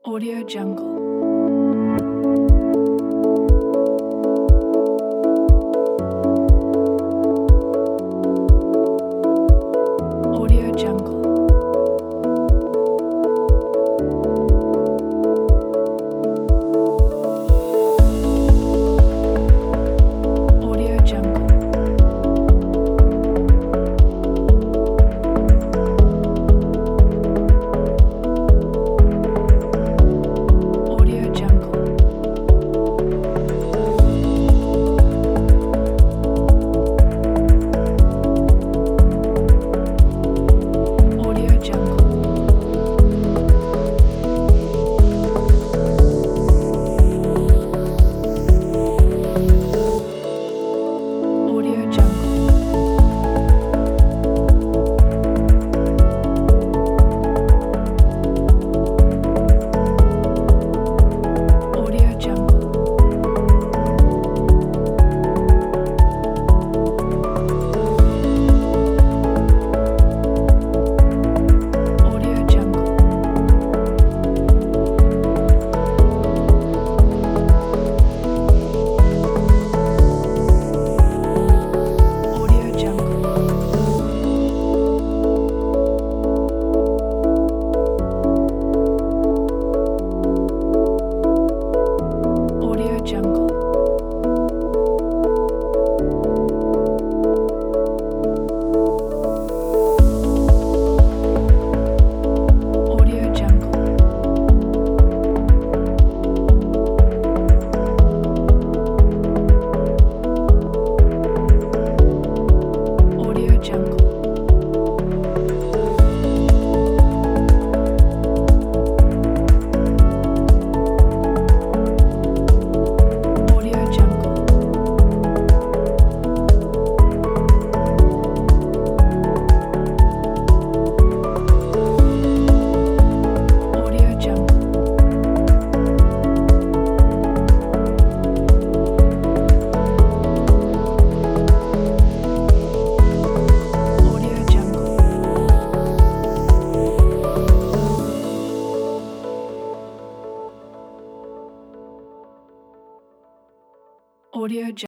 Audio Jungle. Audio Jungle. Audio Jungle. Audio Jungle. Audio Jungle. Audio Jungle. Audio Jungle. Audio Jungle. Audio Jungle. Audio Jungle. Audio Jungle. Audio Jungle. Audio Jungle. Audio Jungle. Audio Jungle. Audio Jungle.